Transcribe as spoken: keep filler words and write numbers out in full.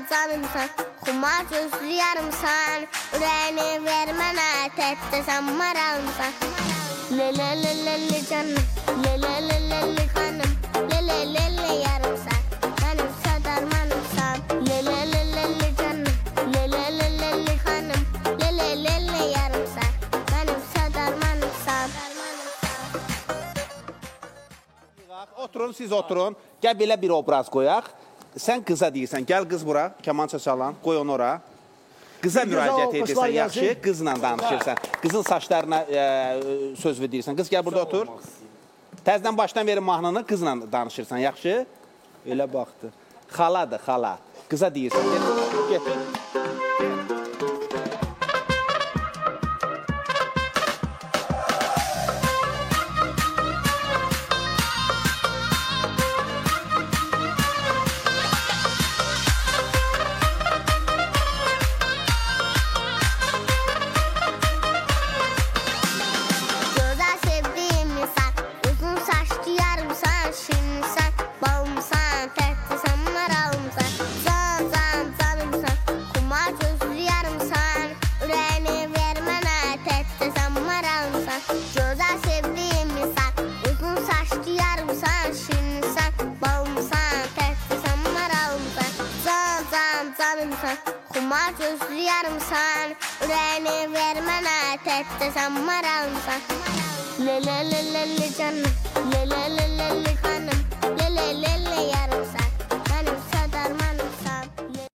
canımsan, xumar gözlü yarımsan, ürəyini ver mənə, tətdəsən maralımsan. Lelelelele canım, lelelelele kanım, lelelele yarımsan, mənim sadarmanımsan. Lelelelele canım, lelelelele kanım, lelelele yarımsan, mənim sadarmanımsan. Oturun, siz oturun. Gəl belə bir obraz qoyaq. Sən qıza deyirsən, gəl qız bura, kamança çalan, qoy onu ora. Qıza müraciət edirsən, yaxşı, qızla danışırsan. Qızın saçlarına e, söz verirsən. Qız gəl burada otur. Təzdən başdan verin mahnını, qızla danışırsan, yaxşı. Elə baxdı. Xaladır, xala. Qıza deyirsən, get. Xumar gözlü yarımsan, ürəyini ver mənə, tətdəsən maralımsan. Lelelelele canım, lelelelele kanım, lelelele yarım.